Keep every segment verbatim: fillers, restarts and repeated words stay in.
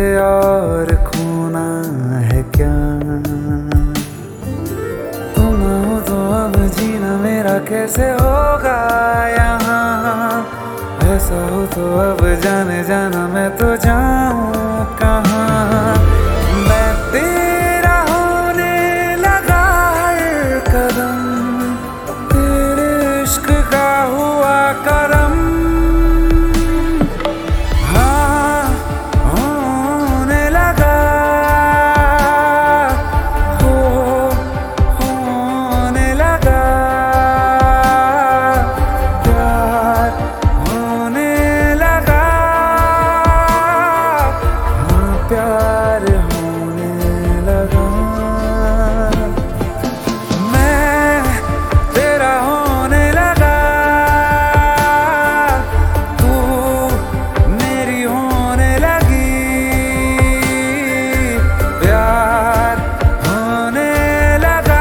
और खोना है क्या? तुम हो तो अब जीना मेरा कैसे होगा यहाँ? ऐसा हो तो अब जाने जाना मैं तो जाऊँ कहाँ? मैं तेरा होने लगा हर कदम, तेरे इश्क का हुआ करम। हाँ होने लगा, हो होने लगा प्यार, होने लगा हाँ प्यार होने लगा। मैं तेरा होने लगा, तू मेरी होने लगी, प्यार होने लगा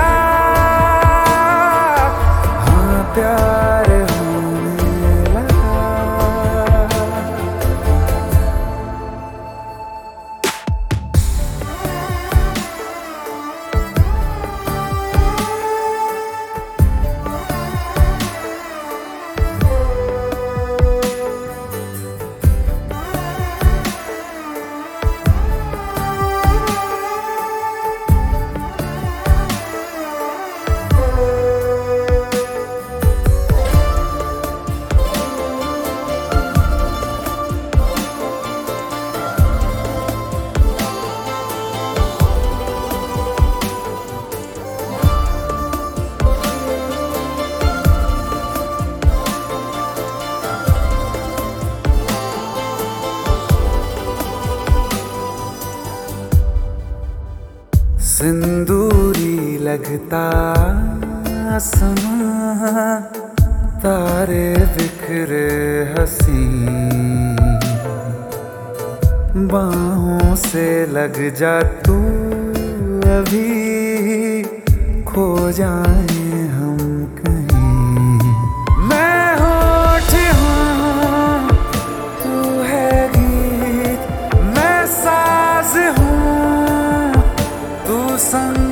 हाँ प्यार होने लगा। सिंदूरी लगता समा, तारे बिखरे हंसी, बाहों से लग जा तू अभी, खो जाए हम कहीं। मैं होठ हूँ तू है गीत, मैं साज हूँ तू संग